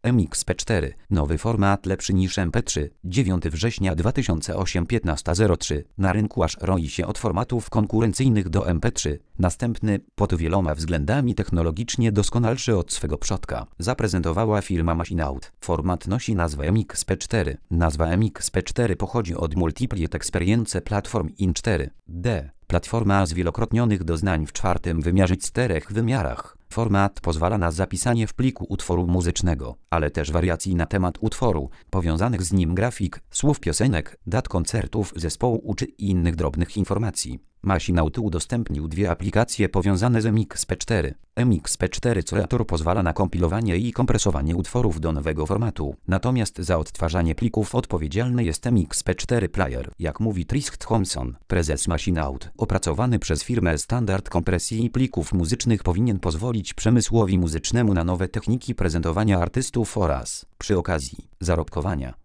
MXP4. Nowy format lepszy niż MP3. 9 września 2008 15:03. Na rynku aż roi się od formatów konkurencyjnych do MP3. Następny, pod wieloma względami technologicznie doskonalszy od swego przodka, zaprezentowała firma Machinenote. Format nosi nazwę MXP4. Nazwa MXP4 pochodzi od Multiplied Experience Platform in 4D. Platforma zwielokrotnionych doznań w czwartym wymiarze 4 wymiarach. Format pozwala na zapisanie w pliku utworu muzycznego, ale też wariacji na temat utworu, powiązanych z nim grafik, słów piosenek, dat koncertów zespołu czy innych drobnych informacji. Machinenote udostępnił dwie aplikacje powiązane z MXP4. MXP4 Creator pozwala na kompilowanie i kompresowanie utworów do nowego formatu, natomiast za odtwarzanie plików odpowiedzialny jest MXP4 Player. Jak mówi Tristan Thompson, prezes Machinenote, opracowany przez firmę standard kompresji plików muzycznych powinien pozwolić przemysłowi muzycznemu na nowe techniki prezentowania artystów oraz, przy okazji, zarobkowania.